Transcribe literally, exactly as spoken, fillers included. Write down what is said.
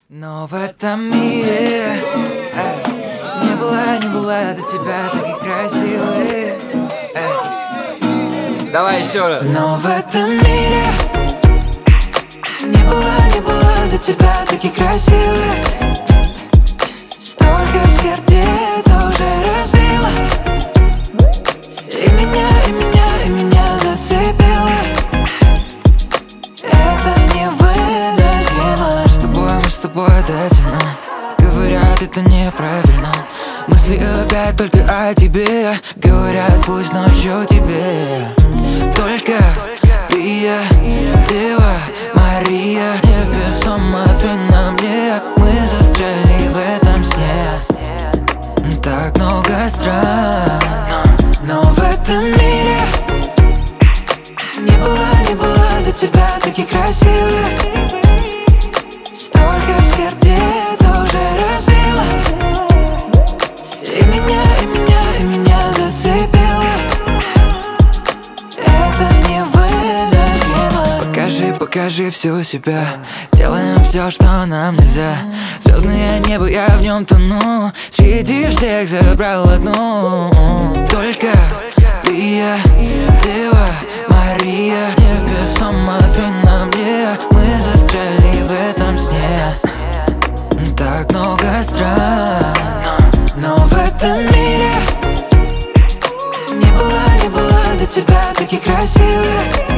Но в этом мире эй, не было, не было до тебя таких красивых. Эй. Давай еще раз. Но в этом мире не было, не было до тебя таких красивых. Столько сердец уже разбила, и меня, и меня, и меня зацепило. Это невыносимо. С тобой, мы с тобой, это темно. Говорят, это неправильно. Мысли опять только о тебе. Говорят, пусть ночью тебе. Только ты, я, Дева Мария. Невесомо ты на мне. Мы застряли в этом сне. Так много стран, но в этом мире не было, не было до тебя таких красивых. Столько сердец уже разбила, и меня, и меня, и меня зацепило. Это невыносимо. Покажи, покажи всю себя. Делаем все, что нам нельзя. Звездное небо, я в нем тону. Среди всех забрал одну. Только ты, я, Дева Мария. Невесомо ты на мне. Мы застряли в этом сне. Так много стран, но в этом мире не было, не было до тебя таких красивых.